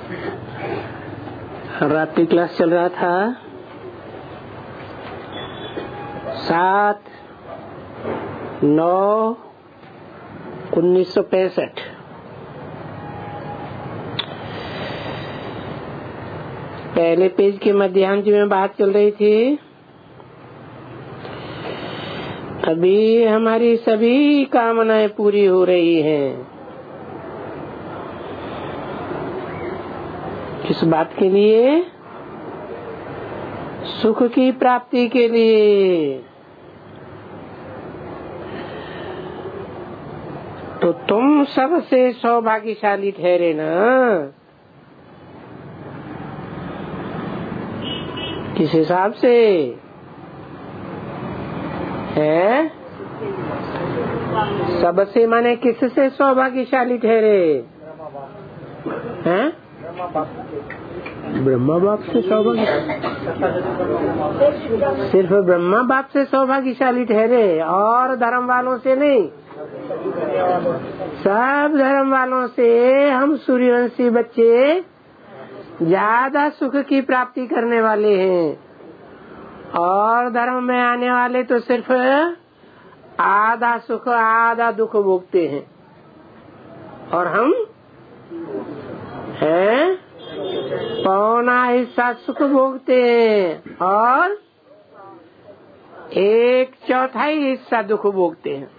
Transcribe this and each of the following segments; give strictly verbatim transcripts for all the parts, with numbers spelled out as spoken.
रात्रि क्लास चल रहा था। सात नौ उन्नीस सौ पैंसठ पहले पेज के मध्यांश में बात चल रही थी। अभी हमारी सभी कामनाएं पूरी हो रही हैं। किस बात के लिए? सुख की प्राप्ति के लिए। तो तुम सबसे सौभाग्यशाली ठहरे ना। किस हिसाब से है? सबसे माने किससे सौभाग्यशाली ठहरे हैं? ब्रह्मा बाप से सौभाग्य, सिर्फ ब्रह्मा बाप से सौभाग्यशाली ठहरे और धर्म वालों से नहीं। सब धर्म वालों से हम सूर्यवंशी बच्चे ज्यादा सुख की प्राप्ति करने वाले हैं और धर्म में आने वाले तो सिर्फ आधा सुख आधा दुख भोगते हैं। और हम हैं पौना हिस्सा सुख भोगते हैं और एक चौथाई हिस्सा दुख भोगते हैं।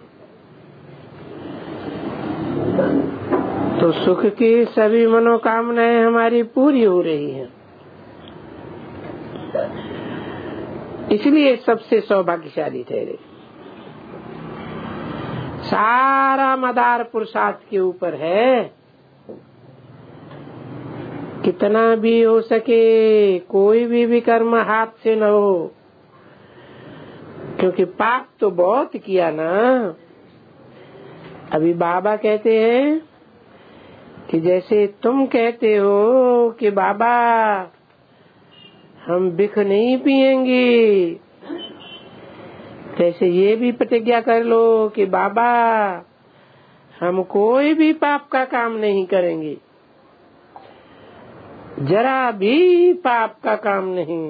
तो सुख की सभी मनोकामनाएं हमारी पूरी हो रही हैं। इसलिए सबसे सौभाग्यशाली ठहरे। सारा मदार पुरुषार्थ के ऊपर है। कितना भी हो सके कोई भी विकर्म हाथ से न हो, क्योंकि पाप तो बहुत किया ना। अभी बाबा कहते हैं कि जैसे तुम कहते हो कि बाबा हम बिख नहीं पिएंगे, जैसे ये भी प्रतिज्ञा कर लो कि बाबा हम कोई भी पाप का काम नहीं करेंगे, जरा भी पाप का काम नहीं।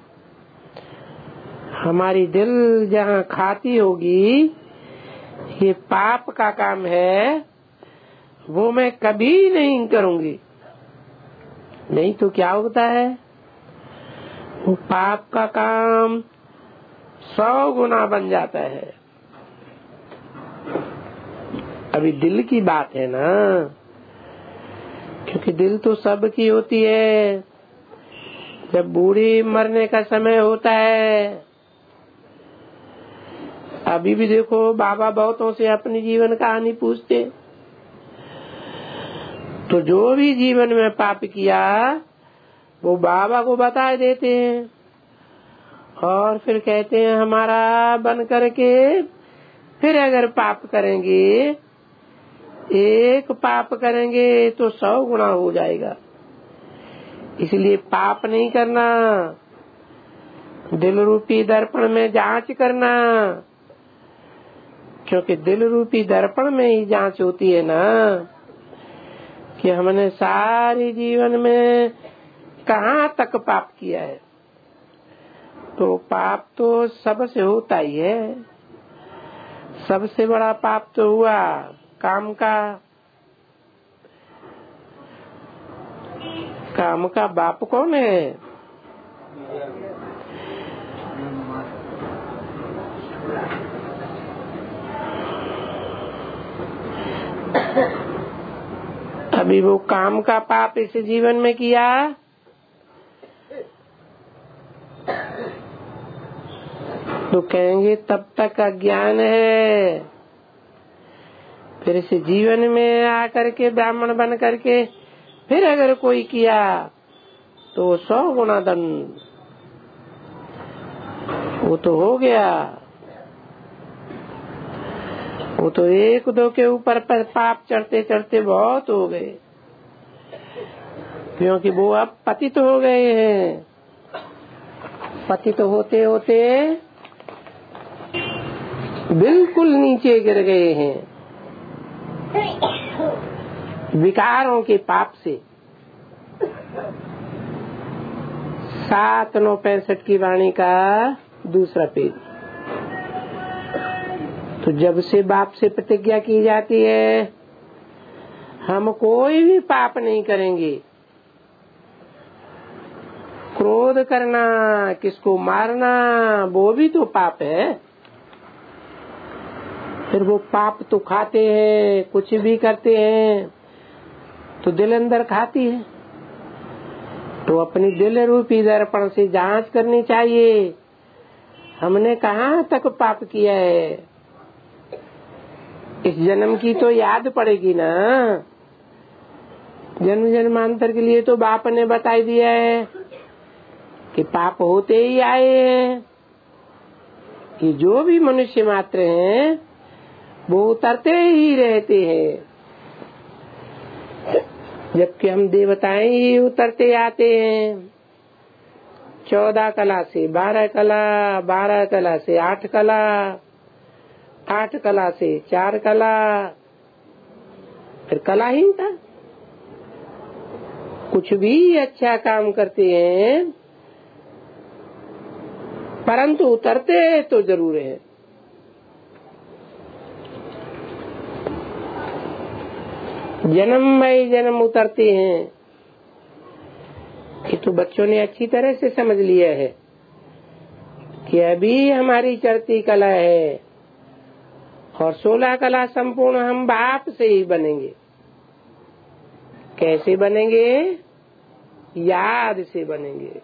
हमारी दिल जहाँ खाती होगी ये पाप का काम है, वो मैं कभी नहीं करूँगी। नहीं तो क्या होता है, वो पाप का काम सौ गुना बन जाता है। अभी दिल की बात है ना, क्योंकि दिल तो सबकी होती है। जब बूढ़ी मरने का समय होता है, अभी भी देखो बाबा बहुतों से अपनी जीवन कहानी पूछते, तो जो भी जीवन में पाप किया वो बाबा को बता देते हैं और फिर कहते हैं हमारा बन करके फिर अगर पाप करेंगे, एक पाप करेंगे तो सौ गुना हो जाएगा। इसलिए पाप नहीं करना, दिल रूपी दर्पण में जांच करना, क्योंकि दिल रूपी दर्पण में ही जांच होती है ना कि हमने सारे जीवन में कहाँ तक पाप किया है। तो पाप तो सबसे होता ही है। सबसे बड़ा पाप तो हुआ काम का। काम का बाप कौन है? अभी वो काम का पाप इस जीवन में किया, तो कहेंगे तब तक अज्ञान है। फिर इस जीवन में आकर के ब्राह्मण बन करके फिर अगर कोई किया तो सौ गुना दंड, वो तो हो गया। वो तो एक दो के ऊपर पर पाप चढ़ते चढ़ते बहुत हो गए, क्योंकि वो अब पतित हो गए हैं। पतित होते होते बिल्कुल नीचे गिर गए हैं विकारों के पाप से। सात नौ पैंसठ की वाणी का दूसरा पेज। तो जब से बाप से प्रतिज्ञा की जाती है हम कोई भी पाप नहीं करेंगे, क्रोध करना, किसको मारना, वो भी तो पाप है। फिर वो पाप तो खाते हैं, कुछ भी करते हैं तो दिल अंदर खाती है। तो अपनी दिल रूपी दर्पण से जांच करनी चाहिए, हमने कहाँ तक पाप किया है। इस जन्म की तो याद पड़ेगी ना, जन्म जन्मांतर के लिए तो बाप ने बताई दिया है कि पाप होते ही आए हैं। कि जो भी मनुष्य मात्र हैं वो उतरते ही रहते हैं, जबकि हम देवताएं ही उतरते आते हैं। चौदह कला से बारह कला, बारह कला से आठ कला, आठ कला से चार कला, फिर कलाहीनता। कुछ भी अच्छा काम करते हैं परंतु उतरते तो जरूर है। जन्म में जन्म उतरते हैं। ये तो बच्चों ने अच्छी तरह से समझ लिया है कि अभी हमारी चढ़ती कला है और सोलह कला संपूर्ण हम बाप से ही बनेंगे। कैसे बनेंगे? याद से बनेंगे।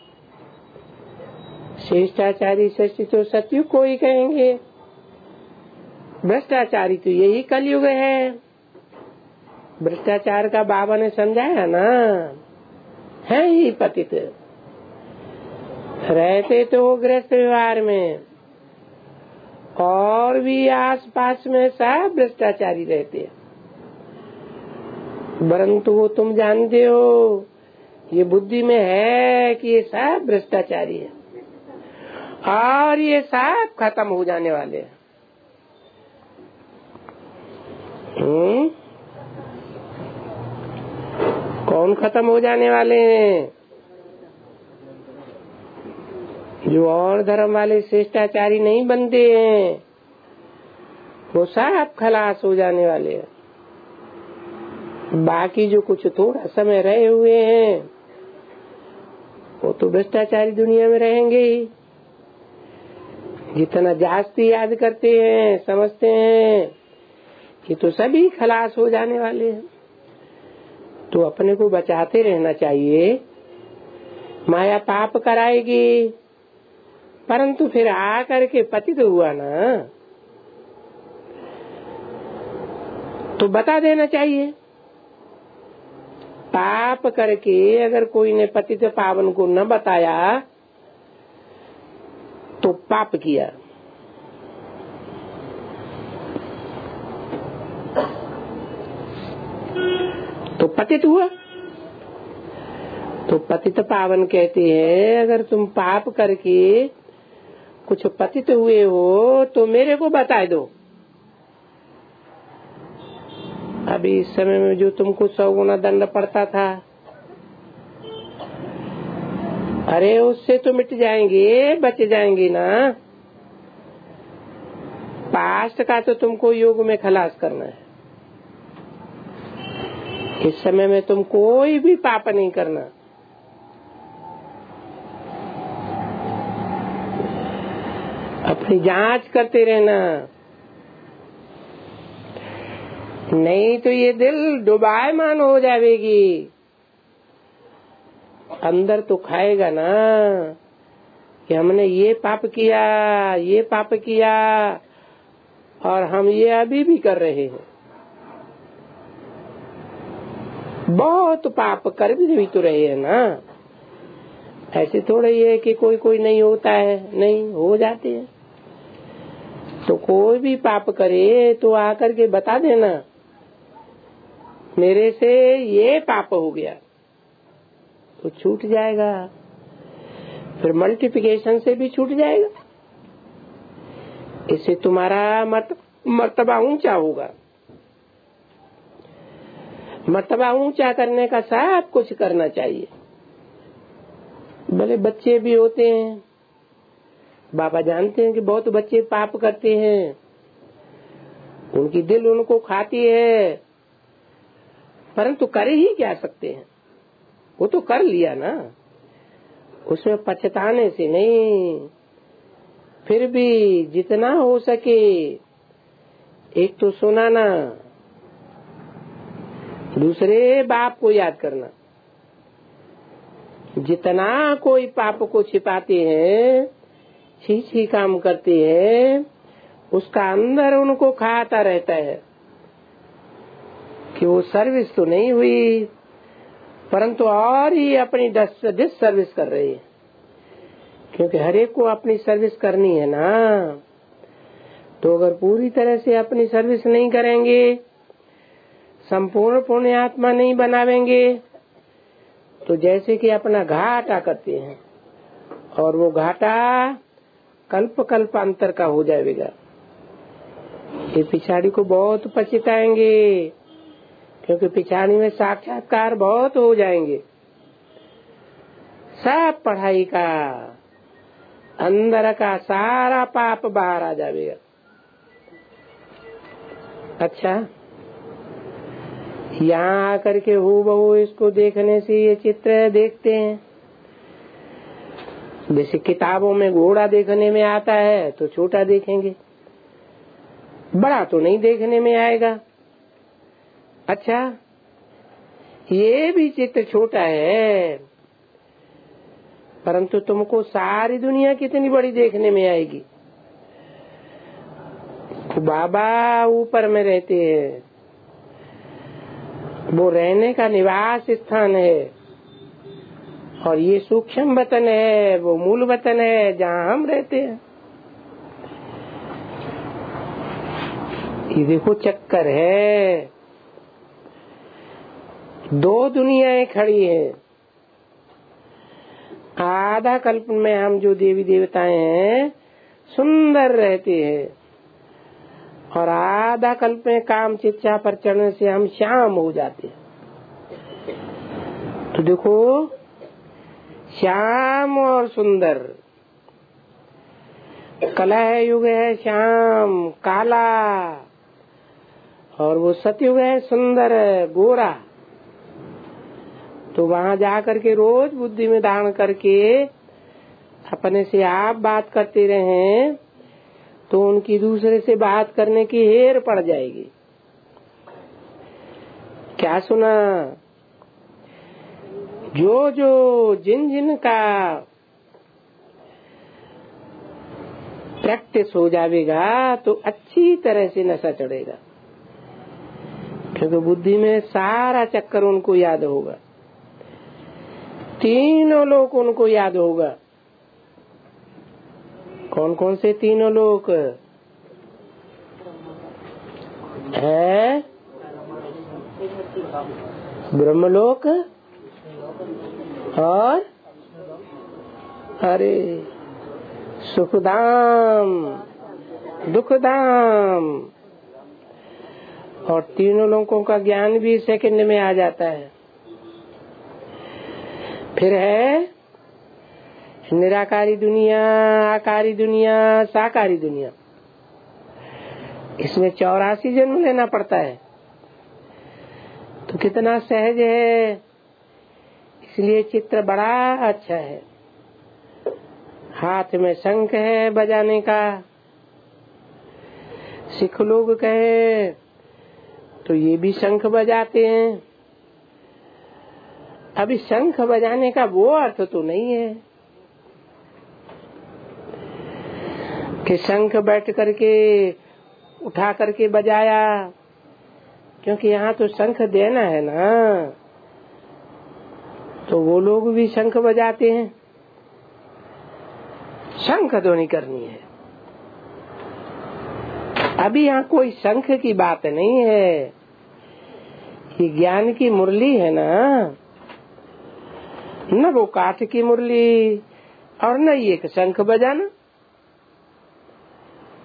श्रेष्ठाचारी सृष्टि तो सतयुग को ही कहेंगे, भ्रष्टाचारी तो यही कलयुग है। भ्रष्टाचार का बाबा ने समझाया ना, है ही पतित। रहते तो गृहस्थ व्यवहार में और भी आस पास में सब भ्रष्टाचारी रहते हैं, परंतु वो तुम जानते हो ये बुद्धि में है कि ये सब भ्रष्टाचारी है और ये सब खत्म हो जाने वाले हैं। हम्म? कौन खत्म हो जाने वाले हैं? जो और धर्म वाले श्रेष्ठाचारी नहीं बनते हैं वो सब खलास हो जाने वाले हैं। बाकी जो कुछ थोड़ा समय रहे हुए हैं वो तो भ्रष्टाचारी दुनिया में रहेंगे ही। जितना जास्ती याद करते हैं, समझते हैं कि तो सभी खलास हो जाने वाले हैं। तो अपने को बचाते रहना चाहिए। माया पाप कराएगी परंतु फिर आकर के पतित हुआ ना तो बता देना चाहिए। पाप करके अगर कोई ने पतित पावन को न बताया तो पाप किया। तो पतित हुआ। तो पतित पावन कहते हैं अगर तुम पाप करके कुछ पतित हुए हो तो मेरे को बता दो। अभी इस समय में जो तुमको सौ गुना दंड पड़ता था, अरे उससे तो मिट जाएंगे, बच जाएंगे ना। पास्ट का तो तुमको योग में खलास करना है। इस समय में तुम कोई भी पाप नहीं करना। अपनी जांच करते रहना, नहीं तो ये दिल डुबायमान हो जाएगी। अंदर तो खाएगा ना कि हमने ये पाप किया, ये पाप किया और हम ये अभी भी कर रहे हैं। बहुत पाप कर भी तो रहे हैं ना। ऐसे थोड़ा ये है कि कोई कोई नहीं होता है, नहीं हो जाते हैं। तो कोई भी पाप करे तो आकर के बता देना मेरे से ये पाप हो गया, तो छूट जाएगा। फिर मल्टीप्लिकेशन से भी छूट जाएगा। इससे तुम्हारा मर्तबा ऊंचा होगा। मर्तबा ऊंचा करने का सब कुछ करना चाहिए। भले बच्चे भी होते हैं, बाबा जानते हैं कि बहुत बच्चे पाप करते हैं, उनकी दिल उनको खाती है, परंतु कर ही क्या सकते हैं, वो तो कर लिया ना, उसमें पछताने से नहीं। फिर भी जितना हो सके एक तो सुनाना, दूसरे बाप को याद करना। जितना कोई पाप को छिपाते हैं, छी छी काम करते हैं, उसका अंदर उनको खाता रहता है कि वो सर्विस तो नहीं हुई, परंतु और ही अपनी डिस सर्विस कर रही है। क्योंकि हर एक को अपनी सर्विस करनी है ना, तो अगर पूरी तरह से अपनी सर्विस नहीं करेंगे, संपूर्ण पुण्य आत्मा नहीं बनावेंगे, तो जैसे कि अपना घाटा करते हैं, और वो घाटा कल्प कल्प अंतर का हो जाएगा। ये पिछाड़ी को बहुत पछताएंगे, क्योंकि पिछाड़ी में साक्षात्कार बहुत हो जाएंगे। सब पढ़ाई का अंदर का सारा पाप बाहर आ जाएगा। अच्छा, यहाँ आकर के हूबहू इसको देखने से ये चित्र देखते हैं। जैसे किताबों में घोड़ा देखने में आता है तो छोटा देखेंगे, बड़ा तो नहीं देखने में आएगा। अच्छा, ये भी चित्र छोटा है, परंतु तुमको सारी दुनिया कितनी बड़ी देखने में आएगी। बाबा ऊपर में रहते हैं, वो रहने का निवास स्थान है, और ये सूक्ष्म वतन है, वो मूल वतन है जहाँ हम रहते हैं। ये देखो चक्कर है, दो दुनियाएं खड़ी हैं। आधा कल्प में हम जो देवी देवताएं हैं सुंदर रहते हैं, और आधा कल्प में काम शिक्षा पर चढ़ने से हम श्याम हो जाते हैं। तो देखो, श्याम और सुंदर, कलह युग है श्याम काला, और वो सतयुग है सुंदर गोरा। तो वहाँ जाकर के रोज बुद्धि में धारण करके अपने से आप बात करते रहें, तो उनकी दूसरे से बात करने की हेर पड़ जाएगी। क्या सुना? जो जो जिन जिन का प्रैक्टिस हो जाएगा तो अच्छी तरह से नशा चढ़ेगा, क्योंकि बुद्धि में सारा चक्कर उनको याद होगा, तीनों लोग उनको याद होगा। कौन कौन से तीनों लोग है? ब्रह्मलोक और अरे सुखधाम, दुखधाम, और तीनों लोगों का ज्ञान भी सेकंड में आ जाता है। फिर है निराकारी दुनिया, आकारी दुनिया, साकारी दुनिया। इसमें चौरासी जन्म लेना पड़ता है, तो कितना सहज है। इसलिए चित्र बड़ा अच्छा है। हाथ में शंख है बजाने का। सिख लोग कहे तो ये भी शंख बजाते हैं। अभी शंख बजाने का वो अर्थ तो नहीं है कि शंख बैठ करके उठा करके बजाया, क्योंकि यहाँ तो शंख देना है ना, तो वो लोग भी शंख बजाते हैं। शंख ध्वनि करनी है। अभी यहाँ कोई शंख की बात नहीं है, ये ज्ञान की मुरली है ना, न वो काठ की मुरली और न ये शंख बजाना।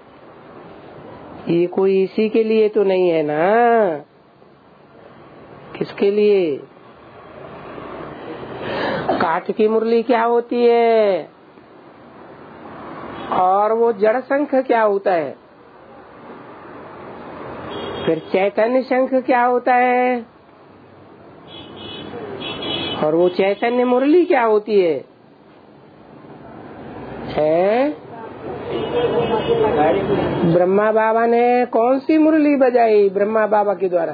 ये कोई इसी के लिए तो नहीं है ना किसके लिए? काठ की मुरली क्या होती है और वो जड़ शंख क्या होता है? फिर चैतन्य शंख क्या होता है और वो चैतन्य मुरली क्या होती है? है ब्रह्मा बाबा ने कौन सी मुरली बजाई ब्रह्मा बाबा के द्वारा?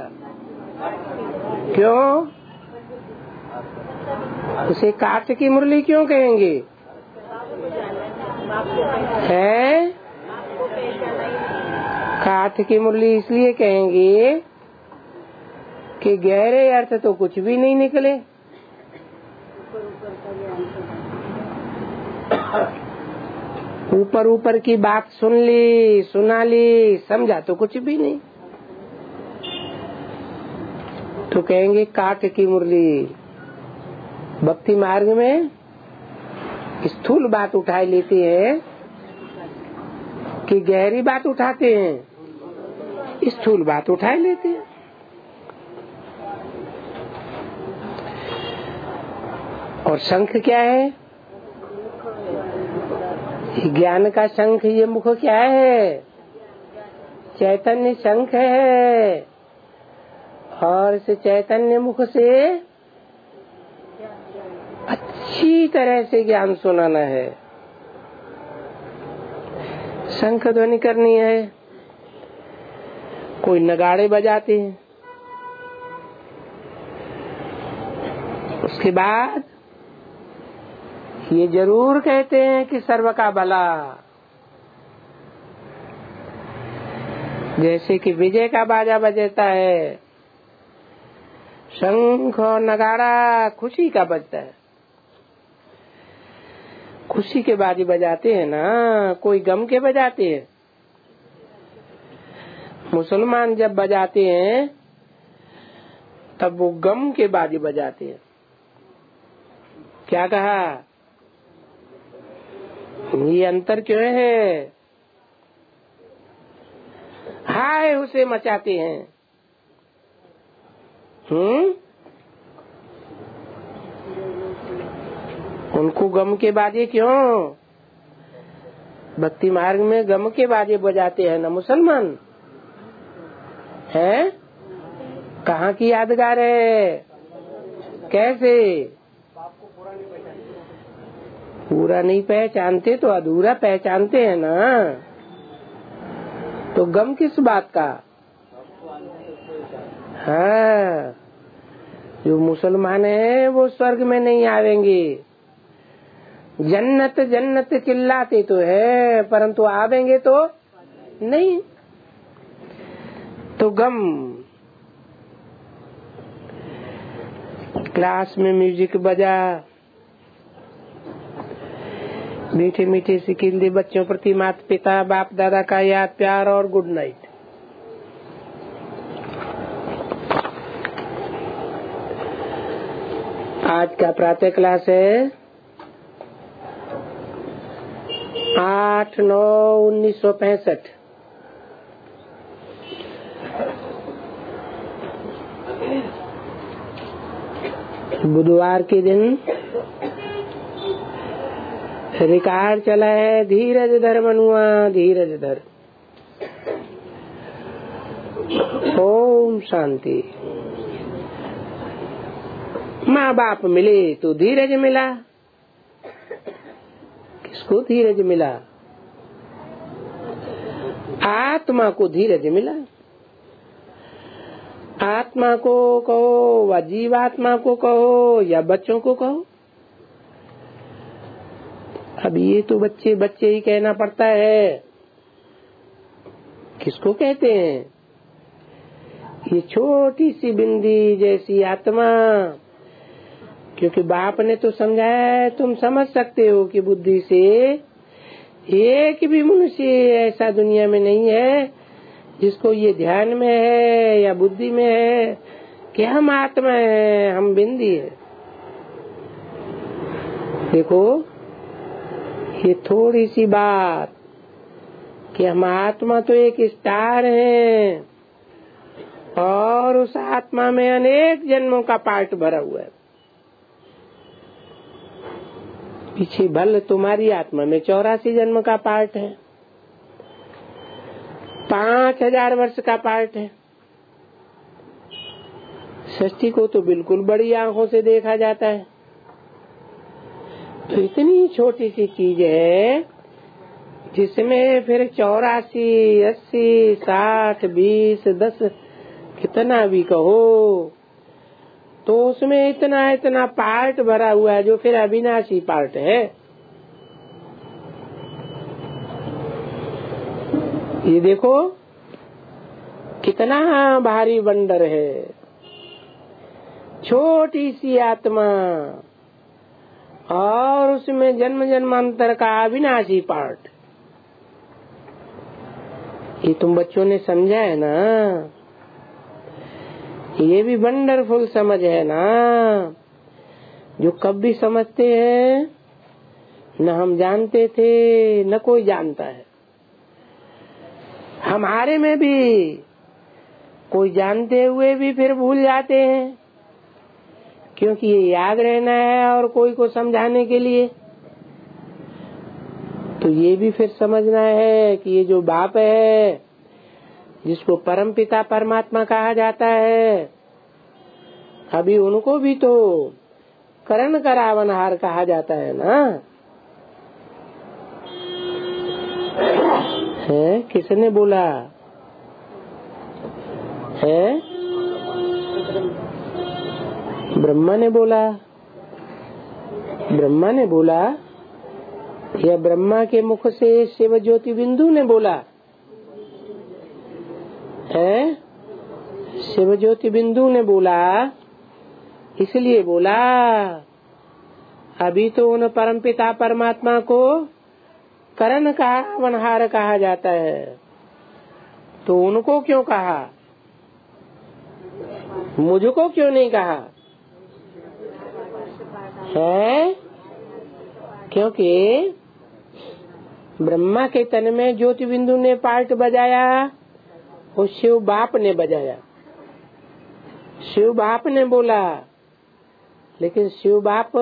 क्यों उसे काठ की मुरली क्यों कहेंगे? है काठ की मुरली इसलिए कहेंगे कि गहरे अर्थ तो कुछ भी नहीं निकले। ऊपर ऊपर की बात सुन ली, सुना ली, समझा तो कुछ भी नहीं, तो कहेंगे काठ की मुरली। भक्ति मार्ग में स्थूल बात उठाई लेते हैं कि गहरी बात उठाते हैं? स्थूल बात उठाई लेते हैं। और शंख क्या है? ज्ञान का शंख, ये मुख क्या है? चैतन्य शंख है। और इस चैतन्य मुख से अच्छी तरह से ज्ञान सुनाना है, शंख ध्वनि करनी है। कोई नगाड़े बजाते हैं, उसके बाद ये जरूर कहते हैं कि सर्व का भला। जैसे कि विजय का बाजा बजता है, शंख और नगाड़ा खुशी का बजता है। खुशी के बाजे बजाते हैं ना, कोई गम के बजाते हैं। मुसलमान जब बजाते हैं तब वो गम के बाजे बजाते हैं। क्या कहा? ये अंतर क्यों है? हाय उसे मचाते हैं। हम्म उनको गम के बाजे क्यों? भक्ति मार्ग में गम के बाजे बजाते हैं ना मुसलमान, है? कहाँ की यादगार है? कैसे? पूरा नहीं पहचानते तो अधूरा पहचानते हैं ना। तो गम किस बात का? हाँ, जो मुसलमान है वो स्वर्ग में नहीं आवेंगे। जन्नत जन्नत चिल्लाते तो है, परंतु आवेंगे तो नहीं। तो गम। क्लास में म्यूजिक बजा, मीठे मीठे सिकिंदे बच्चों प्रति माता पिता बाप दादा का याद प्यार और गुड नाइट। आज का प्रातः क्लास है आठ नौ उन्नीस सौ पैंसठ। बुधवार के दिन रिकॉर्ड चला है, धीरज धर मनुआ धीरज धर। ओम शांति। माँ बाप मिले तो धीरज मिला। किसको धीरज मिला? आत्मा को धीरज मिला। आत्मा को कहो व जीवात्मा को कहो या बच्चों को कहो। अब ये तो बच्चे बच्चे ही कहना पड़ता है। किसको कहते हैं? ये छोटी सी बिंदी जैसी आत्मा, क्योंकि बाप ने तो समझाया है, तुम समझ सकते हो कि बुद्धि से एक भी मनुष्य ऐसा दुनिया में नहीं है जिसको ये ध्यान में है या बुद्धि में है कि हम आत्मा है, हम बिंदी है। देखो ये थोड़ी सी बात कि हम आत्मा तो एक स्टार है और उस आत्मा में अनेक जन्मों का पार्ट भरा हुआ है। पीछे भल तुम्हारी आत्मा में चौरासी जन्म का पार्ट है, पांच हजार वर्ष का पार्ट है। सृष्टि को तो बिल्कुल बड़ी आंखों से देखा जाता है, तो इतनी छोटी सी चीज है जिसमें फिर चौरासी, अस्सी, साठ, बीस, दस कितना भी कहो, तो उसमें इतना इतना पार्ट भरा हुआ है जो फिर अविनाशी पार्ट है। ये देखो कितना भारी बंडर है, छोटी सी आत्मा और उसमें जन्म जन्मांतर का अविनाशी पार्ट। ये तुम बच्चों ने समझा है ना, ये भी वंडरफुल समझ है ना, जो कभी समझते हैं न हम जानते थे न कोई जानता है। हमारे में भी कोई जानते हुए भी फिर भूल जाते हैं, क्योंकि ये याद रहना है और कोई को समझाने के लिए। तो ये भी फिर समझना है कि ये जो बाप है जिसको परम पिता परमात्मा कहा जाता है, अभी उनको भी तो करण करावनहार कहा जाता है ना। है किसने बोला है? ब्रह्मा ने बोला। ब्रह्मा ने बोला या ब्रह्मा के मुख से शिव ज्योति बिंदु ने बोला है? शिव ज्योति बिंदु ने बोला, इसलिए बोला अभी तो उन परमपिता परमात्मा को करण का वनहार कहा जाता है, तो उनको क्यों कहा, मुझको क्यों नहीं कहा है? क्योंकि ब्रह्मा के तन में ज्योति बिंदु ने पार्ट बजाया और शिव बाप ने बजाया। शिव बाप ने बोला, लेकिन शिव बाप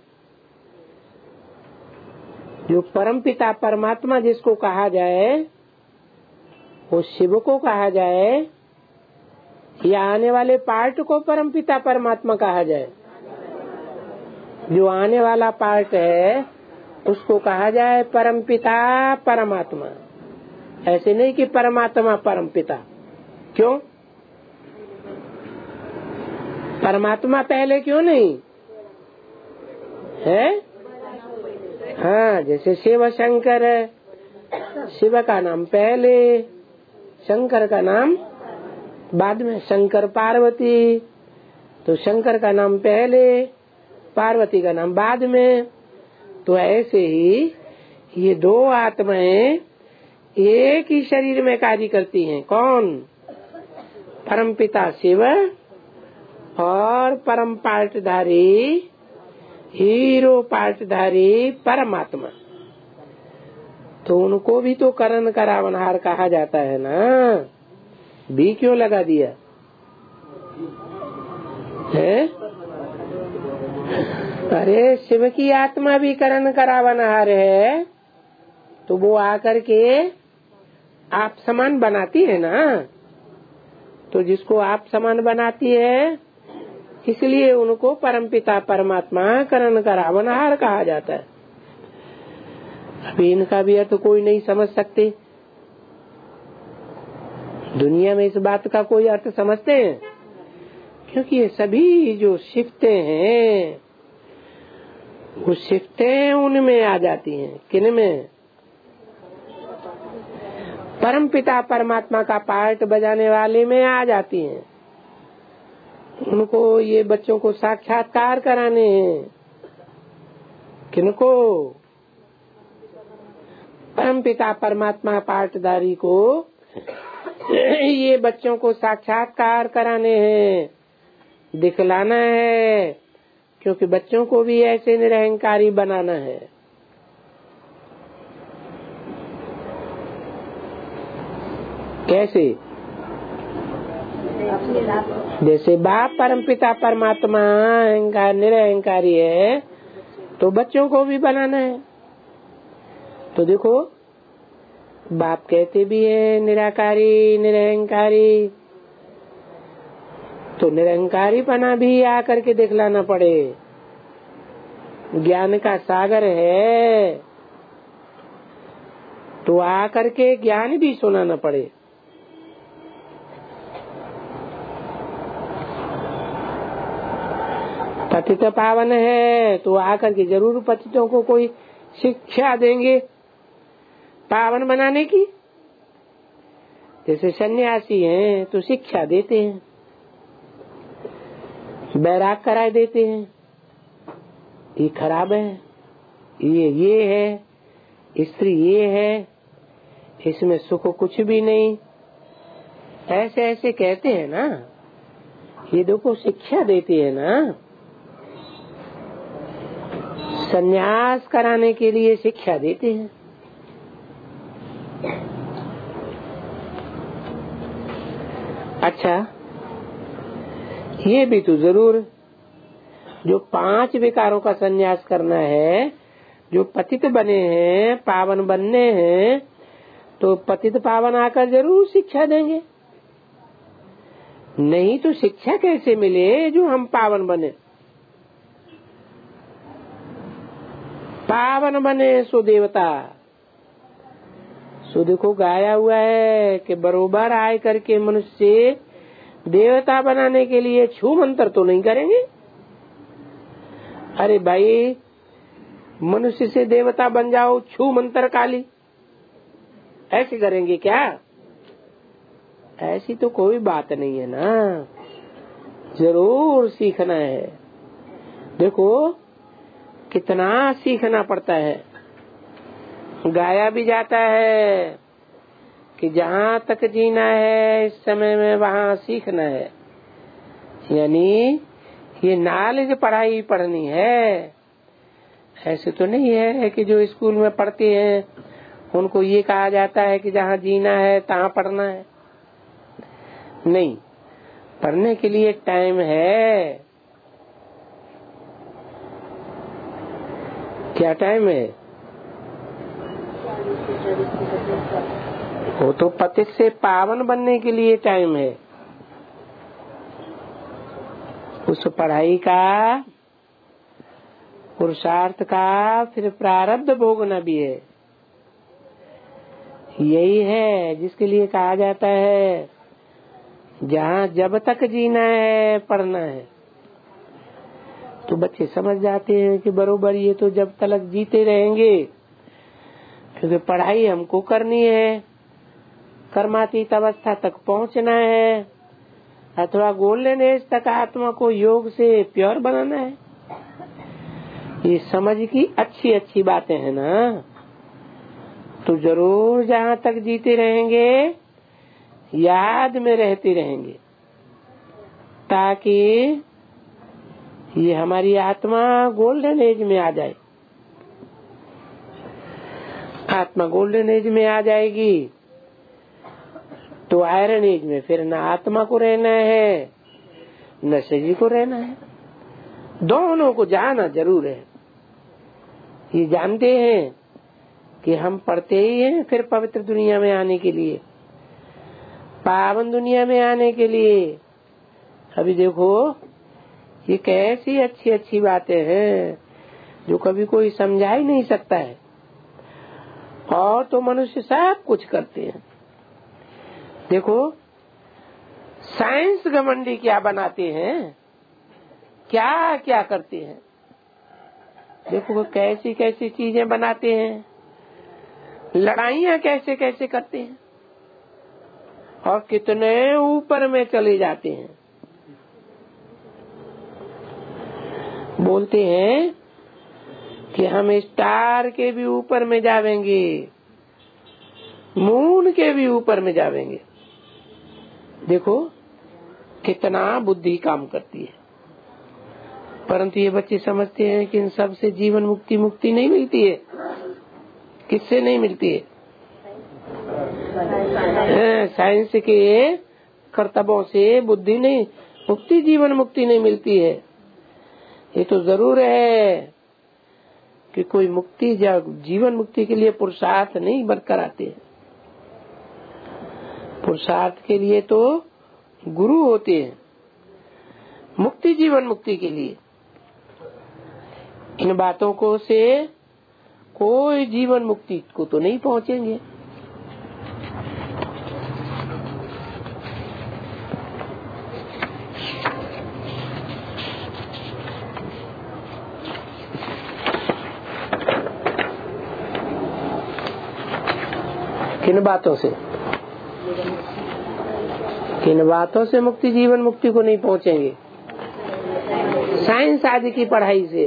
जो परम पिता परमात्मा जिसको कहा जाए, वो शिव को कहा जाए या आने वाले पार्ट को परम पिता परमात्मा कहा जाए? जो आने वाला पार्ट है उसको कहा जाए परम पिता परमात्मा, ऐसे नहीं कि परमात्मा परम पिता। क्यों? परमात्मा पहले क्यों नहीं है? हाँ, जैसे शिव शंकर है, शिव का नाम पहले, शंकर का नाम बाद में। शंकर पार्वती, तो शंकर का नाम पहले, पार्वती का नाम बाद में। तो ऐसे ही ये दो आत्माएं एक ही शरीर में कार्य करती हैं। कौन? परमपिता शिव और परम पार्टधारी, हीरो पार्टधारी परमात्मा। तो उनको भी तो करण करावनहार कहा जाता है ना, भी क्यों लगा दिया है? अरे शिव की आत्मा भी करण करावनहार है, तो वो आकर के आप समान बनाती है ना। तो जिसको आप समान बनाती है, इसलिए उनको परमपिता परमात्मा करण करावनहार कहा जाता है। अभी इनका भी अर्थ कोई नहीं समझ सकते। दुनिया में इस बात का कोई अर्थ समझते हैं? क्योंकि ये सभी जो शिफ्टें हैं, वो शिफ्टें उनमें आ जाती हैं। किन में? परम पिता परमात्मा का पार्ट बजाने वाले में आ जाती हैं। उनको ये बच्चों को साक्षात्कार कराने हैं। किनको? परम पिता परमात्मा पार्टधारी को ये बच्चों को साक्षात्कार कराने हैं, दिखलाना है, क्योंकि बच्चों को भी ऐसे निरहंकारी बनाना है। कैसे? जैसे बाप परमपिता परमात्मा अहंकार निरअहंकारी है, तो बच्चों को भी बनाना है। तो देखो बाप कहते भी है निराकारी निरअहंकारी, तो निरअहंकारी पना भी आकर के दिखलाना पड़े। ज्ञान का सागर है तो आकर के ज्ञान भी सुनाना पड़े। पतित पावन है तो आकर के जरूर पतितों को कोई शिक्षा देंगे पावन बनाने की। जैसे सन्यासी हैं तो शिक्षा देते हैं, बैराग कराए देते हैं, ये खराब है, ये ये है, स्त्री ये है, इसमें सुख कुछ भी नहीं, ऐसे ऐसे कहते हैं ना। ये देखो शिक्षा देती है ना, संन्यास कराने के लिए शिक्षा देते हैं। अच्छा, ये भी तो जरूर जो पांच विकारों का संन्यास करना है, जो पतित बने हैं पावन बनने हैं, तो पतित पावन आकर जरूर शिक्षा देंगे। नहीं तो शिक्षा कैसे मिले जो हम पावन बने। पावन बने सो देवता। सो देखो गाया हुआ है कि बरोबर आए करके मनुष्य देवता बनाने के लिए छू मंत्र तो नहीं करेंगे। अरे भाई मनुष्य से देवता बन जाओ, छू मंत्र काली, ऐसे करेंगे क्या? ऐसी तो कोई बात नहीं है ना, जरूर सीखना है। देखो कितना सीखना पड़ता है। गाया भी जाता है कि जहाँ तक जीना है इस समय में वहाँ सीखना है। यानी ये नॉलेज पढ़ाई पढ़नी है। ऐसे तो नहीं है कि जो स्कूल में पढ़ते हैं उनको ये कहा जाता है कि जहाँ जीना है तहाँ पढ़ना है। नहीं, पढ़ने के लिए टाइम है। क्या टाइम है? वो तो पतित से पावन बनने के लिए टाइम है। उस पढ़ाई का, पुरुषार्थ का फिर प्रारब्ध भोगना भी है। यही है जिसके लिए कहा जाता है जहाँ जब तक जीना है पढ़ना है। तो बच्चे समझ जाते हैं कि बरोबर ये तो जब तक जीते रहेंगे, क्योंकि पढ़ाई हमको करनी है, कर्मातीत अवस्था तक पहुँचना है, अथवा गोल्डन एज तक आत्मा को योग से प्योर बनाना है। ये समझ की अच्छी अच्छी बातें हैं ना। तो जरूर जहाँ तक जीते रहेंगे याद में रहते रहेंगे, ताकि ये हमारी आत्मा गोल्डन एज में आ जाए। आत्मा गोल्डन एज में आ जाएगी तो आयरन एज में फिर न आत्मा को रहना है न शरीर को रहना है। दोनों को जाना जरूर है। ये जानते हैं कि हम पढ़ते ही हैं फिर पवित्र दुनिया में आने के लिए, पावन दुनिया में आने के लिए। अभी देखो ये कैसी अच्छी अच्छी बातें हैं जो कभी कोई समझा ही नहीं सकता है, और तो मनुष्य सब कुछ करते हैं। देखो साइंस घमंडी क्या बनाते हैं, क्या क्या करते हैं। देखो कैसी कैसी चीजें बनाते हैं, लड़ाइयाँ कैसे कैसे करते हैं, और कितने ऊपर में चले जाते हैं। बोलते हैं कि हम स्टार के भी ऊपर में जावेंगे, मून के भी ऊपर में जावेंगे। देखो कितना बुद्धि काम करती है। परंतु ये बच्चे समझते हैं कि इन सब से जीवन मुक्ति मुक्ति नहीं मिलती है। किससे नहीं मिलती है? साइंस के कर्तव्यों से बुद्धि नहीं मुक्ति, जीवन मुक्ति नहीं मिलती है। ये तो जरूर है कि कोई मुक्ति जीवन मुक्ति के लिए पुरुषार्थ नहीं बर कराते हैं। पुरुषार्थ के लिए तो गुरु होते हैं, मुक्ति जीवन मुक्ति के लिए। इन बातों को से कोई जीवन मुक्ति को तो नहीं पहुंचेंगे। किन बातों से किन बातों से मुक्ति जीवन मुक्ति को नहीं पहुंचेंगे? साइंस आदि की पढ़ाई से।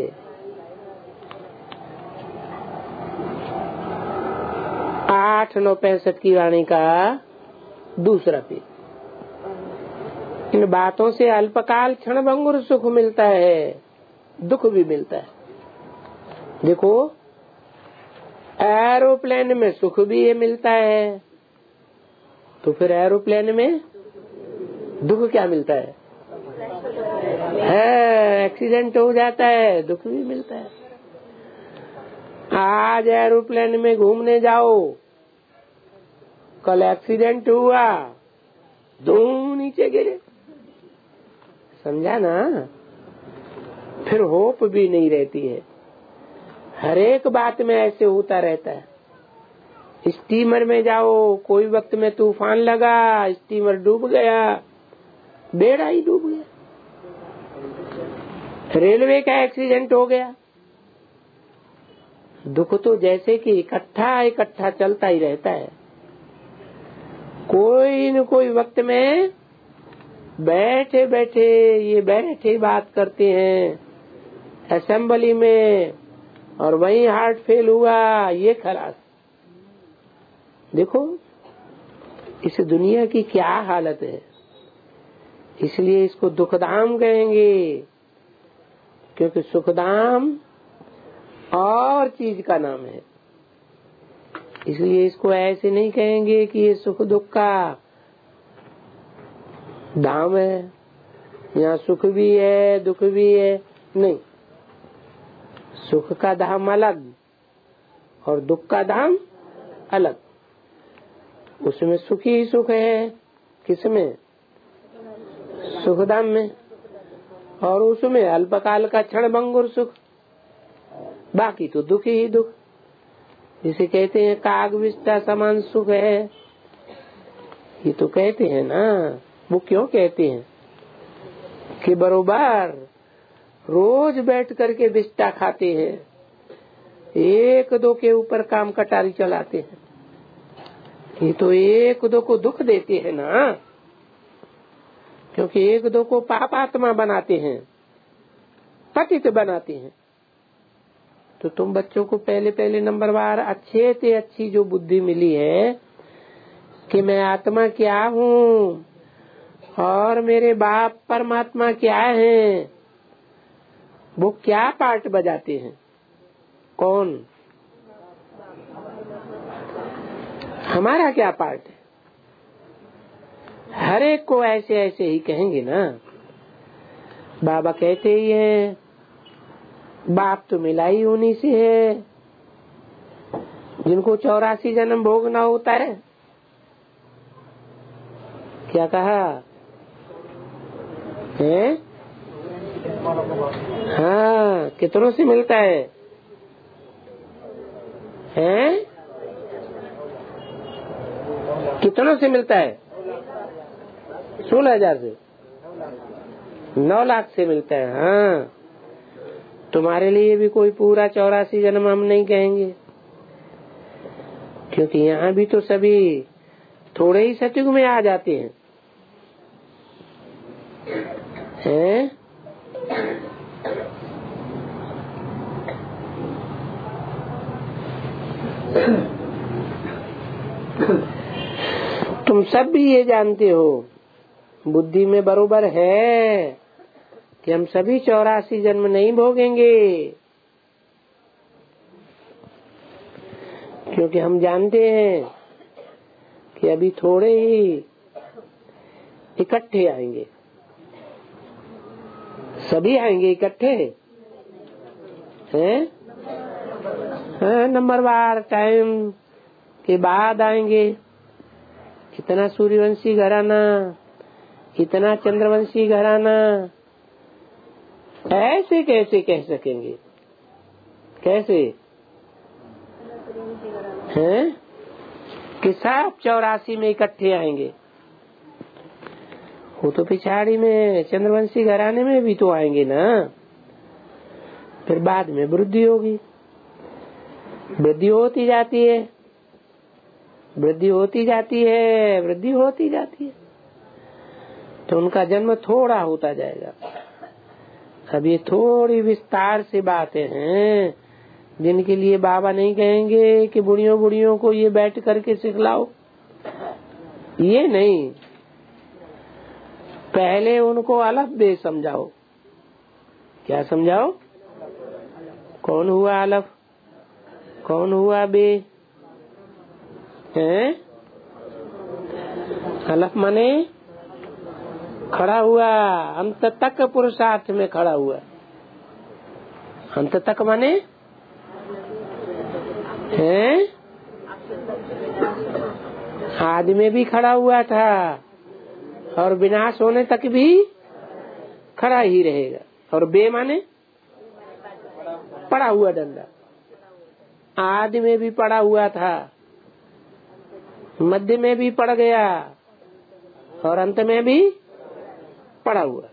आठ नौ पैंसठ की वाणी का दूसरा पेज। इन बातों से अल्पकाल क्षणभंगुर सुख मिलता है, दुख भी मिलता है। देखो, एरोप्लेन में सुख भी ये मिलता है, तो फिर एरोप्लेन में दुख क्या मिलता है? है एक्सीडेंट हो जाता है, दुख भी मिलता है। आज एरोप्लेन में घूमने जाओ, कल एक्सीडेंट हुआ, धूम नीचे गिरे, समझा ना? फिर होप भी नहीं रहती है। हर एक बात में ऐसे होता रहता है। स्टीमर में जाओ, कोई वक्त में तूफान लगा, स्टीमर डूब गया, बेड़ा ही डूब गया। रेलवे का एक्सीडेंट हो गया, दुख तो जैसे कि इकट्ठा इकट्ठा चलता ही रहता है। कोई न कोई वक्त में बैठे बैठे ये बैठे बात करते हैं असेंबली में, और वहीं हार्ट फेल हुआ, ये खलास। देखो इस दुनिया की क्या हालत है। इसलिए इसको दुखधाम कहेंगे, क्योंकि सुखधाम और चीज का नाम है। इसलिए इसको ऐसे नहीं कहेंगे कि ये सुख दुख का धाम है, यहाँ सुख भी है दुख भी है। नहीं, सुख का धाम अलग और दुख का धाम अलग। उसमें सुख ही सुख है, किसमें? सुखधाम में। और उसमें अल्पकाल का क्षणभंगुर सुख, बाकी तो दुख ही दुख। जिसे कहते हैं काग विष्टा समान सुख है, ये तो कहते हैं ना। वो क्यों कहते हैं? कि बरोबर रोज बैठ करके विष्टा खाते हैं, एक दो के ऊपर काम कटारी चलाते हैं। ये तो एक दो को दुख देते हैं ना, क्योंकि एक दो को पापात्मा बनाते हैं, पतित बनाते हैं। तो तुम बच्चों को पहले पहले नंबर बार अच्छे से अच्छी जो बुद्धि मिली है कि मैं आत्मा क्या हूँ और मेरे बाप परमात्मा क्या है, वो क्या पार्ट बजाते हैं? कौन? हमारा क्या पार्ट है? हर एक को ऐसे ऐसे ही कहेंगे ना। बाबा कहते ही हैं, बाप तो मिला ही उन्हीं से है जिनको चौरासी जन्म भोगना होता है। क्या कहा है? हाँ, कितनों से मिलता है? हैं? कितनों से मिलता है? सोलह हजार से, नौ लाख से मिलता है। हाँ, तुम्हारे लिए भी कोई पूरा चौरासी जन्म हम नहीं कहेंगे, क्योंकि यहाँ भी तो सभी थोड़े ही सतयुग में आ जाते हैं, हैं? तुम सब भी ये जानते हो, बुद्धि में बरोबर है कि हम सभी चौरासी जन्म नहीं भोगेंगे, क्योंकि हम जानते हैं कि अभी थोड़े ही इकट्ठे आएंगे, सभी आएंगे इकट्ठे हैं, हैं नंबरवार टाइम के बाद आएंगे। इतना सूर्यवंशी घराना, इतना चंद्रवंशी घराना, ऐसे कैसे कह सकेंगे? कैसे हैं कि सब चौरासी में इकट्ठे आएंगे? वो तो पिछाड़ी में चंद्रवंशी घराने में भी तो आएंगे ना। फिर बाद में वृद्धि होगी, वृद्धि होती जाती है, वृद्धि होती जाती है, वृद्धि होती जाती है, तो उनका जन्म थोड़ा होता जाएगा। अब ये थोड़ी विस्तार से बातें हैं जिनके लिए बाबा नहीं कहेंगे कि बुढ़ियों बुढ़ियों को ये बैठ करके सिखलाओ, ये नहीं। पहले उनको अलफ बे समझाओ। क्या समझाओ? कौन हुआ अलफ, कौन हुआ बे? हैं? अलफ माने खड़ा हुआ, अंत तक पुरुषार्थ में खड़ा हुआ। अंत तक माने हैं? आदि में भी खड़ा हुआ था और विनाश होने तक भी खड़ा ही रहेगा। और बे माने पड़ा हुआ डंडा। आदि में भी पड़ा हुआ था, मध्य में भी पड़ गया और अंत में भी पड़ा हुआ।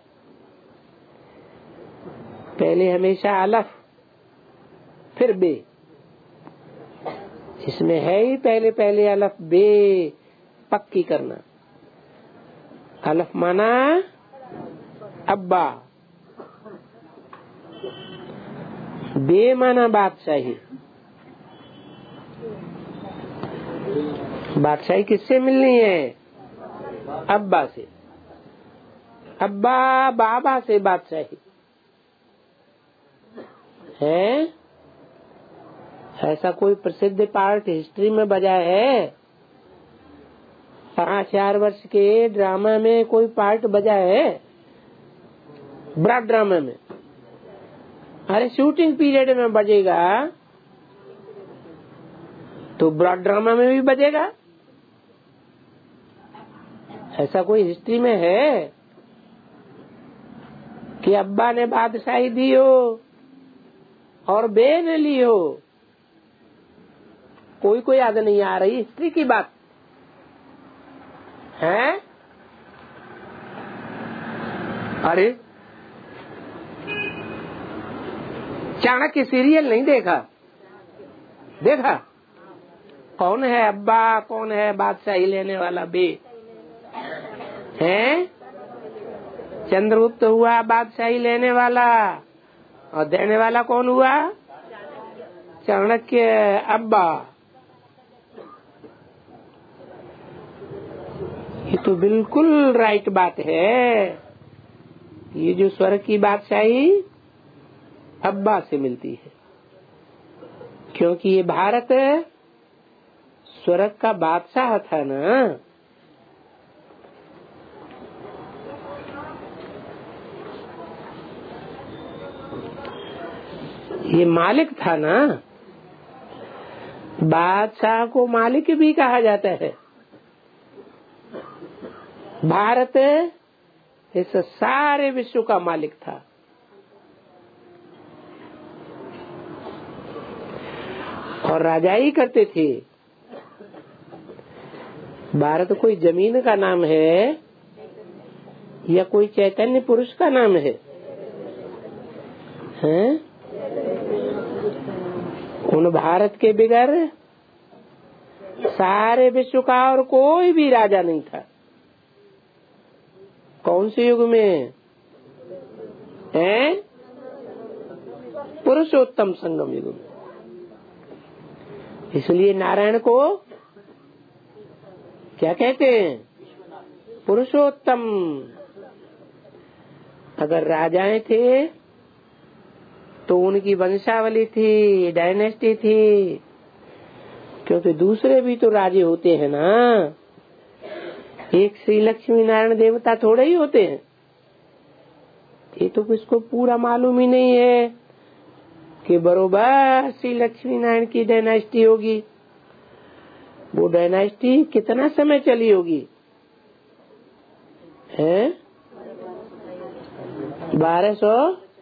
पहले हमेशा अलफ फिर बे, इसमें है ही पहले पहले अलफ बे पक्की करना। अलफ माना अब्बा, बे माना बादशाही। बादशाही किससे मिलनी है? अब्बा से। अब्बा बाबा से बादशाही है। ऐसा कोई प्रसिद्ध पार्ट हिस्ट्री में बजा है? पांच चार वर्ष के ड्रामा में कोई पार्ट बजा है? बड़ा ड्रामा में? अरे शूटिंग पीरियड में बजेगा तो ब्रॉड ड्रामा में भी बजेगा। ऐसा कोई हिस्ट्री में है कि अब्बा ने बादशाही दी हो और बे ने ली हो? कोई कोई याद नहीं आ रही हिस्ट्री की बात है। अरे चाणक्य सीरियल नहीं देखा? देखा? कौन है अब्बा, कौन है बादशाही लेने वाला बे? हैं? चंद्रगुप्त हुआ बादशाही लेने वाला और देने वाला कौन हुआ? चाणक्य अब्बा। ये तो बिल्कुल राइट बात है। ये जो स्वर्ग की बादशाही अब्बा से मिलती है, क्योंकि ये भारत स्वर्ग का बादशाह था ना। ये मालिक था ना। बादशाह को मालिक भी कहा जाता है। भारत इस सारे विश्व का मालिक था। और राजाई करते थे। भारत कोई जमीन का नाम है या कोई चैतन्य पुरुष का नाम है? हैं? उन भारत के बगैर सारे विश्व का और कोई भी राजा नहीं था। कौन से युग में? हैं? पुरुषोत्तम संगम युग में। इसलिए नारायण को क्या कहते हैं? पुरुषोत्तम। अगर राजाएं थे तो उनकी वंशावली थी, डायनेस्टी थी, क्योंकि दूसरे भी तो राजे होते हैं ना। एक श्री लक्ष्मी नारायण देवता थोड़े ही होते हैं। ये तो किसको पूरा मालूम ही नहीं है कि बरोबर श्री लक्ष्मी नारायण की डायनेस्टी होगी। वो डायनेस्टी कितना समय चली होगी? है बारह सौ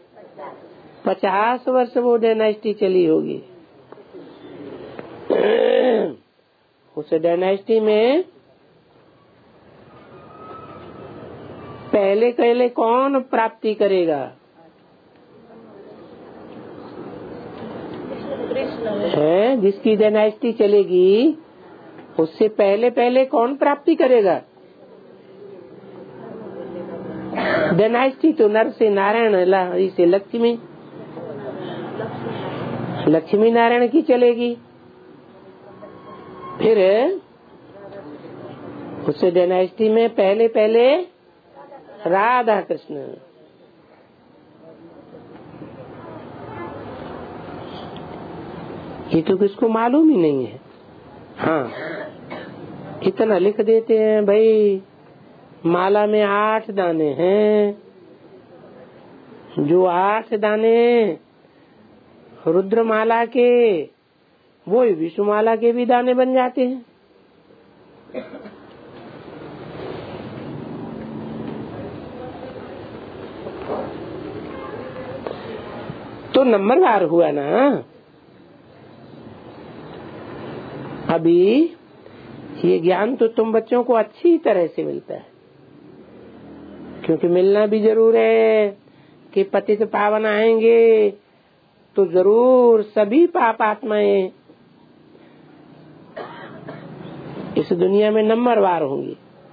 पचास वर्ष वो डायनेस्टी चली होगी। उस डायनेस्टी में पहले पहले कौन प्राप्ति करेगा? है जिसकी डायनेस्टी चलेगी उससे पहले पहले कौन प्राप्ति करेगा? डायनेस्टी तो नर से नारायण से लक्ष्मी लक्ष्मी नारायण की चलेगी। फिर उस डायनेस्टी में पहले पहले राधा कृष्ण। ये तो किसको मालूम ही नहीं है। हाँ, इतना लिख देते हैं भाई माला में आठ दाने हैं, जो आठ दाने रुद्रमाला के वो विष्णुमाला के भी दाने बन जाते हैं। तो नंबरवार हुआ ना। अभी ये ज्ञान तो तुम बच्चों को अच्छी तरह से मिलता है, क्योंकि मिलना भी जरूर है कि पतित पावन आएंगे तो जरूर सभी पाप आत्माएं इस दुनिया में नंबरवार होंगी।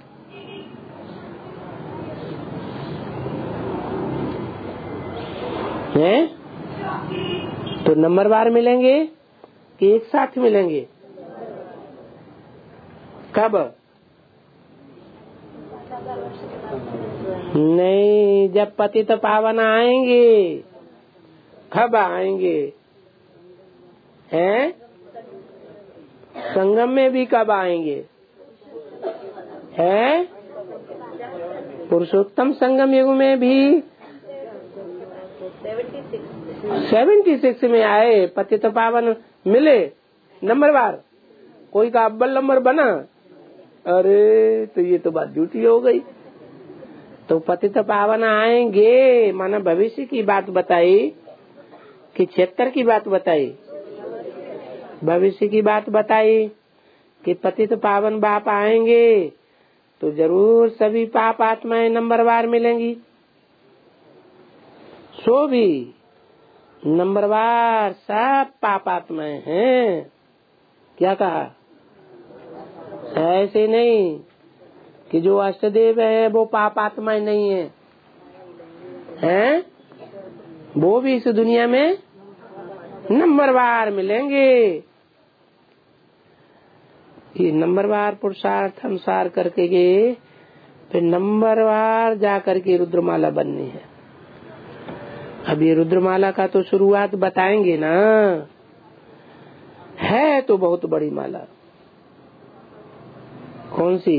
हैं? तो नंबरवार मिलेंगे कि एक साथ मिलेंगे? कब? नहीं, जब पतित पावन आएंगे। कब आएंगे? हैं? संगम में भी कब आएंगे? हैं? पुरुषोत्तम संगम युग में भी सेवेंटी सिक्स में आए पतित पावन मिले नंबरवार। कोई का अव्वल नंबर बना? अरे तो ये तो बात झूठी हो गई। तो पतित पावन आएंगे माना भविष्य की बात बताई कि छिहत्तर की बात बताई? भविष्य की बात बताई कि पतित पावन बाप आएंगे तो जरूर सभी पाप आत्माएं नंबरवार मिलेंगी। सो भी नंबरवार सब पाप आत्माएं हैं। क्या कहा? ऐसे नहीं कि जो अष्टदेव है वो पाप आत्माएं नहीं है, हैं? वो भी इस दुनिया में नंबरवार मिलेंगे। ये नंबरवार पुरुषार्थ अनुसार करके गए, फिर नंबरवार जा करके रुद्रमाला बननी है। अब ये रुद्रमाला का तो शुरुआत बताएंगे ना। है तो बहुत बड़ी माला। कौन सी?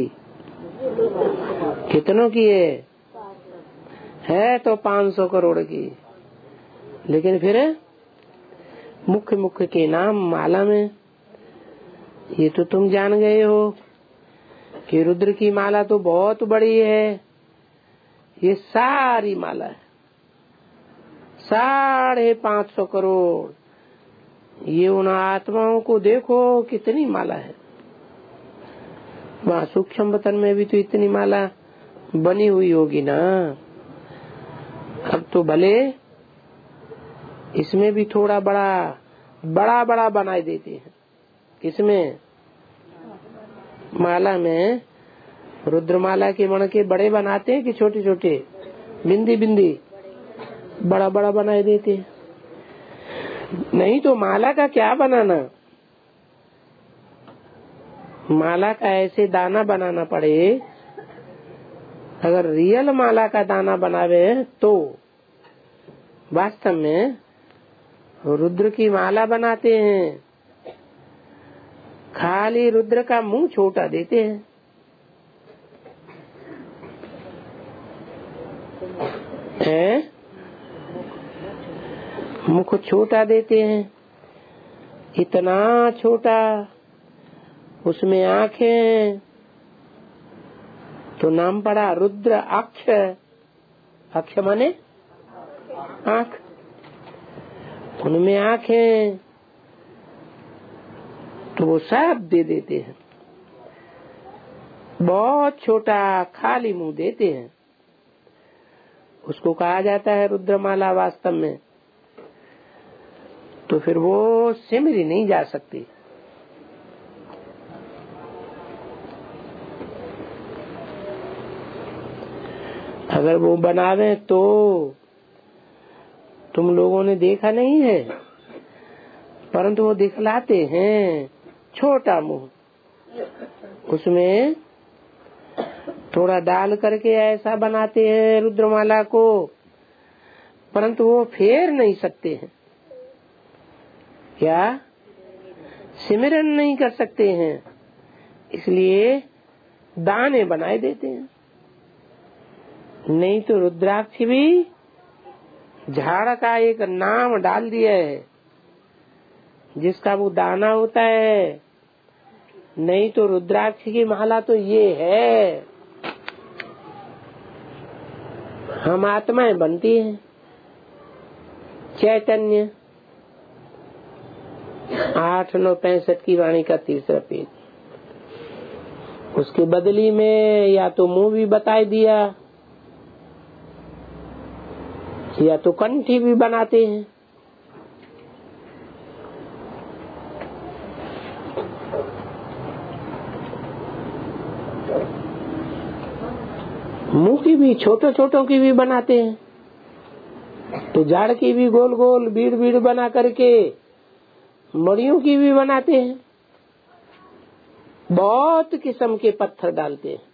कितनों की है? है तो पाँच सौ करोड़ की। लेकिन फिर मुख्य मुख्य के नाम माला में ये तो तुम जान गए हो कि रुद्र की माला तो बहुत बड़ी है। ये सारी माला है साढ़े पाँच सौ करोड़। ये उन आत्माओं को देखो कितनी माला है। वहाँ सूक्ष्म वतन में भी तो इतनी माला बनी हुई होगी ना। अब तो भले इसमें भी थोड़ा बड़ा बड़ा बड़ा बनाए देते हैं। किसमें? माला में रुद्रमाला के मण के बड़े बनाते हैं कि छोटे छोटे बिंदी बिंदी बड़ा बड़ा बनाए देते हैं। नहीं तो माला का क्या बनाना? माला का ऐसे दाना बनाना पड़े। अगर रियल माला का दाना बनावे तो वास्तव में रुद्र की माला बनाते हैं, खाली रुद्र का मुंह छोटा देते हैं। हैं? मुख छोटा देते हैं, इतना छोटा, उसमें आंखें, तो नाम पड़ा रुद्र अक्ष। अक्ष माने आंख, उनमें आंखें, तो वो सब दे देते हैं। बहुत छोटा खाली मुंह देते हैं, उसको कहा जाता है रुद्रमाला वास्तव में। तो फिर वो सिमरी नहीं जा सकती। अगर वो बनावे तो तुम लोगों ने देखा नहीं है, परंतु वो दिखलाते हैं छोटा मुंह, उसमें थोड़ा डाल करके ऐसा बनाते हैं रुद्रमाला को, परंतु वो फेर नहीं सकते हैं। क्या सिमरन नहीं कर सकते हैं, इसलिए दाने बनाए देते हैं। नहीं तो रुद्राक्ष भी झाड़ का एक नाम डाल दिया है जिसका वो दाना होता है। नहीं तो रुद्राक्ष की माला तो ये है, हम आत्माएं बनती हैं, चैतन्य। आठ नौ पैंसठ की वाणी का तीसरा पेज। उसके बदली में या तो मुंह भी बता दिया, या तो कंठी भी बनाते हैं। मुंह की भी छोटे छोटों की भी बनाते हैं, तो झाड़ की भी गोल गोल बीड़ बीड़ बना करके मड़ियों की भी बनाते हैं। बहुत किस्म के पत्थर डालते हैं,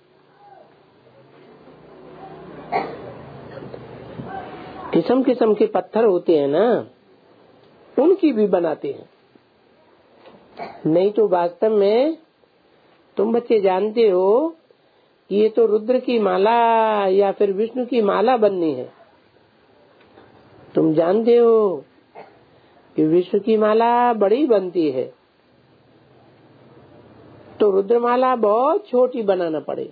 किस्म किस्म के पत्थर होते हैं ना, उनकी भी बनाते हैं। नहीं तो वास्तव में तुम बच्चे जानते हो ये तो रुद्र की माला या फिर विष्णु की माला बननी है। तुम जानते हो कि विष्णु की माला बड़ी बनती है, तो रुद्रमाला बहुत छोटी बनाना पड़े।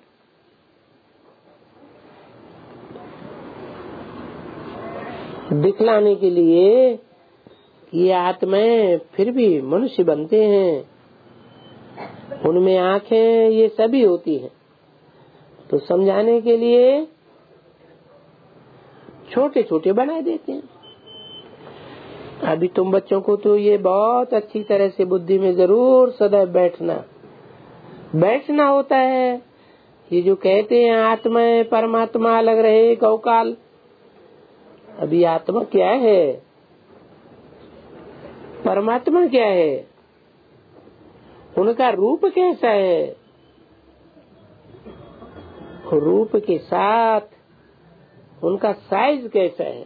दिखलाने के लिए ये आत्माएं फिर भी मनुष्य बनते हैं, उनमें आंखें ये सभी होती हैं, तो समझाने के लिए छोटे छोटे बना देते हैं। अभी तुम बच्चों को तो ये बहुत अच्छी तरह से बुद्धि में जरूर सदैव बैठना बैठना होता है। ये जो कहते हैं आत्मा परमात्मा अलग रहे कौकाल, अभी आत्मा क्या है, परमात्मा क्या है, उनका रूप कैसा है, रूप के साथ उनका साइज कैसा है,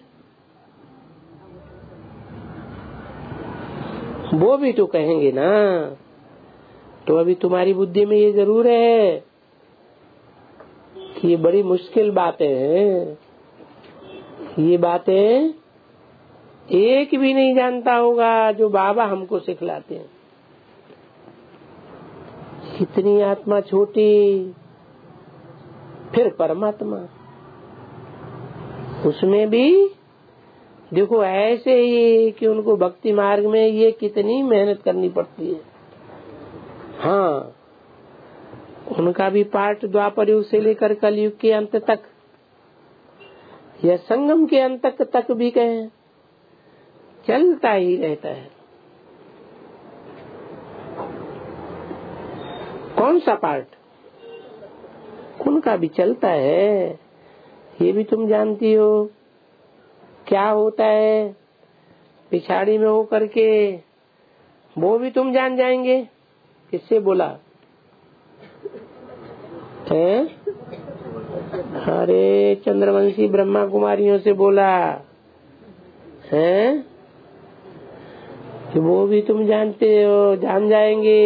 वो भी तो कहेंगे ना। तो अभी तुम्हारी बुद्धि में ये जरूर है कि ये बड़ी मुश्किल बातें हैं, ये बातें एक भी नहीं जानता होगा जो बाबा हमको सिखलाते हैं। कितनी आत्मा छोटी, फिर परमात्मा, उसमें भी देखो ऐसे ही कि उनको भक्ति मार्ग में ये कितनी मेहनत करनी पड़ती है। हाँ, उनका भी पाठ द्वापर युग से लेकर कलयुग के अंत तक या संगम के अंत तक भी कहें चलता ही रहता है। कौन सा पाठ उनका भी चलता है, ये भी तुम जानती हो। क्या होता है पिछाड़ी में हो करके, वो भी तुम जान जाएंगे। किससे बोला है? अरे चंद्रवंशी ब्रह्मा कुमारियों से बोला है कि वो भी तुम जानते हो, जान जाएंगे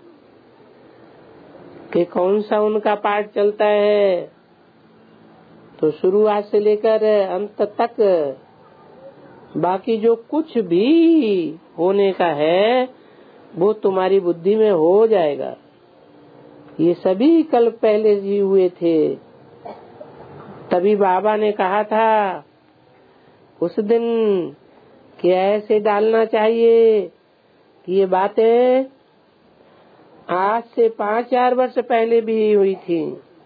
कि कौन सा उनका पाठ चलता है। तो शुरुआत से लेकर अंत तक बाकी जो कुछ भी होने का है वो तुम्हारी बुद्धि में हो जाएगा। ये सभी कल्प पहले जी हुए थे। तभी बाबा ने कहा था उस दिन कि ऐसे डालना चाहिए कि ये बातें आज से पाँच हजार वर्ष पहले भी हुई थी।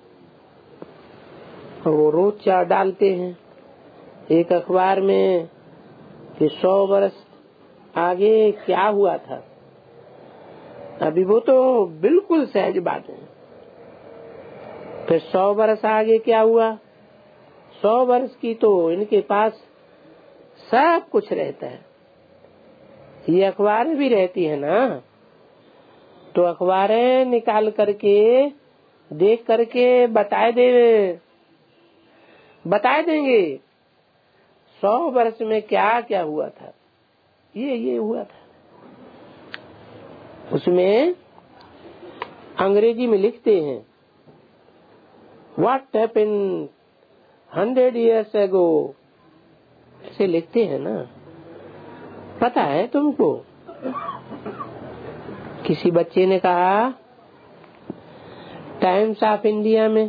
वो रोज चार डालते हैं एक अखबार में कि सौ वर्ष आगे क्या हुआ था। अभी वो तो बिल्कुल सहज बात है। फिर सौ वर्ष आगे क्या हुआ। सौ वर्ष की तो इनके पास सब कुछ रहता है। ये अखबारें भी रहती है ना, तो अखबारें निकाल करके देख करके बताए दे बताए देंगे सौ वर्ष में क्या क्या हुआ था। ये ये हुआ था। उसमें अंग्रेजी में लिखते हैं what happened hundred years ago, ऐसे लिखते हैं ना। पता है तुमको? किसी बच्चे ने कहा टाइम्स ऑफ इंडिया में,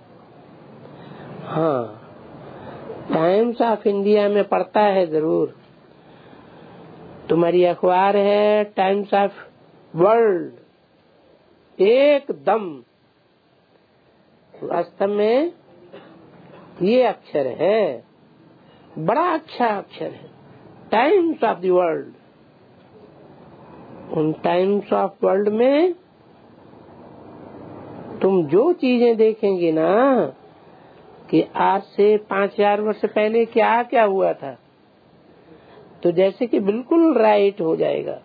हाँ टाइम्स ऑफ इंडिया में पढ़ता है जरूर। तुम्हारी अखबार है टाइम्स ऑफ वर्ल्ड, एकदम वास्तव में ये अक्षर है, बड़ा अच्छा अक्षर है, टाइम्स ऑफ द वर्ल्ड। उन टाइम्स ऑफ वर्ल्ड में तुम जो चीजें देखेंगे ना कि आज से पांच हजार वर्ष पहले क्या क्या हुआ था, तो जैसे कि बिल्कुल राइट हो जाएगा।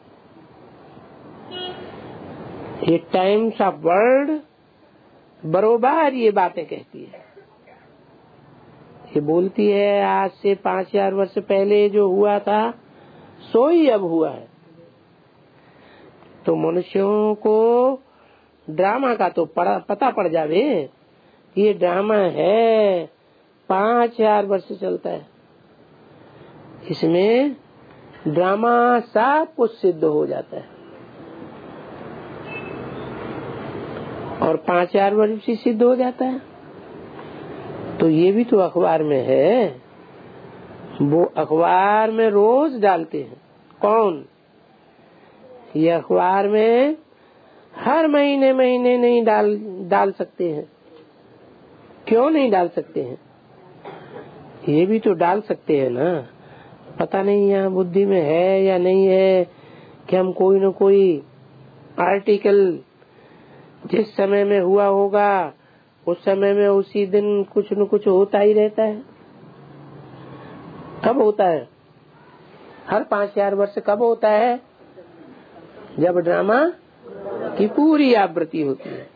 ये टाइम्स ऑफ वर्ल्ड बरोबर ये बातें कहती है। ये बोलती है आज से पांच हजार वर्ष पहले जो हुआ था सो ही अब हुआ है। तो मनुष्यों को ड्रामा का तो पड़ा, पता पड़ जावे ये ड्रामा है, पांच हजार वर्ष चलता है। इसमें ड्रामा सब कुछ सिद्ध हो जाता है और पांच हजार वर्ष से सिद्ध हो जाता है। तो ये भी तो अखबार में है। वो अखबार में रोज डालते हैं। कौन? ये अखबार में हर महीने महीने नहीं डाल डाल सकते हैं। क्यों नहीं डाल सकते हैं? ये भी तो डाल सकते हैं ना। पता नहीं यहाँ बुद्धि में है या नहीं है कि हम कोई न कोई आर्टिकल जिस समय में हुआ होगा उस समय में उसी दिन कुछ न कुछ होता ही रहता है। कब होता है? हर पांच हजार वर्ष कब होता है? जब ड्रामा की पूरी आवृत्ति होती है।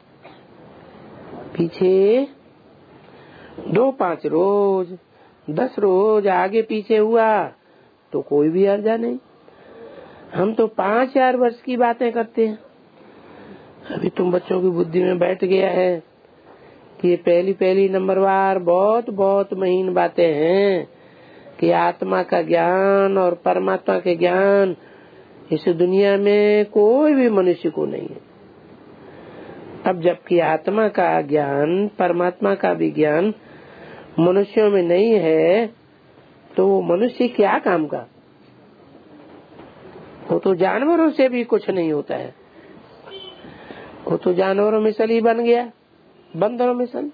पीछे दो पांच रोज दस रोज आगे पीछे हुआ तो कोई भी अर्जा नहीं। हम तो पांच हजार वर्ष की बातें करते हैं। अभी तुम बच्चों की बुद्धि में बैठ गया है कि ये पहली पहली नंबरवार बहुत बहुत महीन बातें हैं कि आत्मा का ज्ञान और परमात्मा के ज्ञान इस दुनिया में कोई भी मनुष्य को नहीं है। अब जबकि आत्मा का ज्ञान परमात्मा का भी ज्ञान मनुष्यों में नहीं है तो मनुष्य क्या काम का? वो तो जानवरों से भी कुछ नहीं होता है। वो तो जानवरों मिसल ही बन गया, बंदरों मिसल।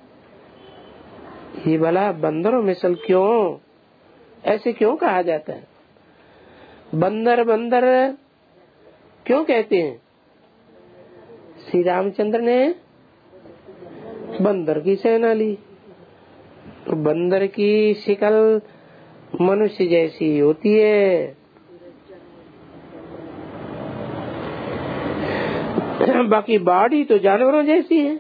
ये भला बंदरों मिसल क्यों? ऐसे क्यों कहा जाता है? बंदर बंदर क्यों कहते हैं? श्री रामचंद्र ने बंदर की सेना ली तो बंदर की शिकल मनुष्य जैसी होती है। बाकी बॉडी तो जानवरों जैसी है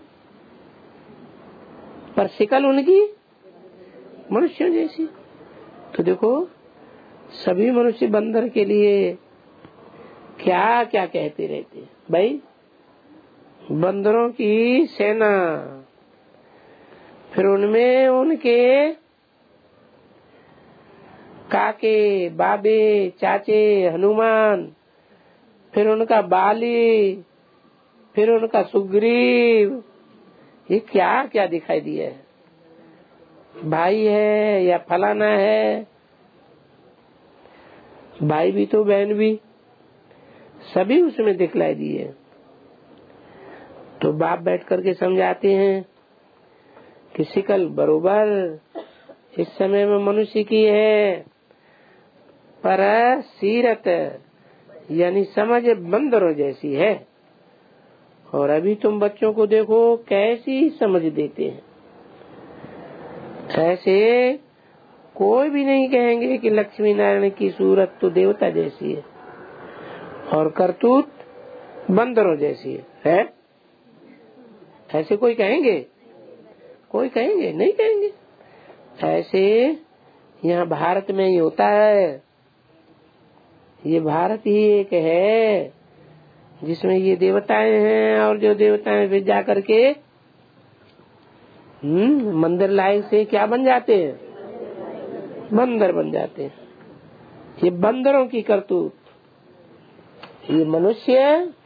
पर शिकल उनकी मनुष्यों जैसी। तो देखो सभी मनुष्य बंदर के लिए क्या क्या कहते रहते हैं भाई? बंदरों की सेना। फिर उनमें उनके काके, बाबे, चाचे, हनुमान, फिर उनका बाली, फिर उनका सुग्रीव, ये क्या क्या दिखाई दिया है। भाई है या फलाना है, भाई भी तो बहन भी, सभी उसमें दिखलाई दिए। तो बाप बैठ करके समझाते हैं कि शिकल बरोबर इस समय में मनुष्य की है, पर सीरत यानी समझ बंदरों जैसी है। और अभी तुम बच्चों को देखो कैसी समझ देते हैं। ऐसे कोई भी नहीं कहेंगे कि लक्ष्मी नारायण की सूरत तो देवता जैसी है और करतूत बंदरों जैसी है, है? ऐसे कोई कहेंगे? कोई कहेंगे? नहीं कहेंगे। ऐसे यहाँ भारत में ही होता है। ये भारत ही एक है जिसमें ये देवताएं हैं, और जो देवताएं फिर जा करके हम्म मंदिर लायक से क्या बन जाते हैं? बंदर बन जाते हैं। ये बंदरों की करतूत। ये मनुष्य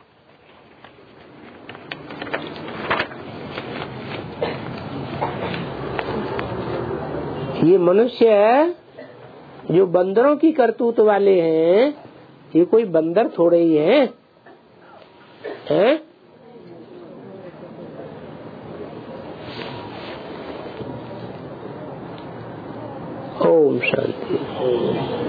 ये मनुष्य जो बंदरों की करतूत वाले हैं, ये कोई बंदर थोड़े ही हैं, हैं? ओम शांति।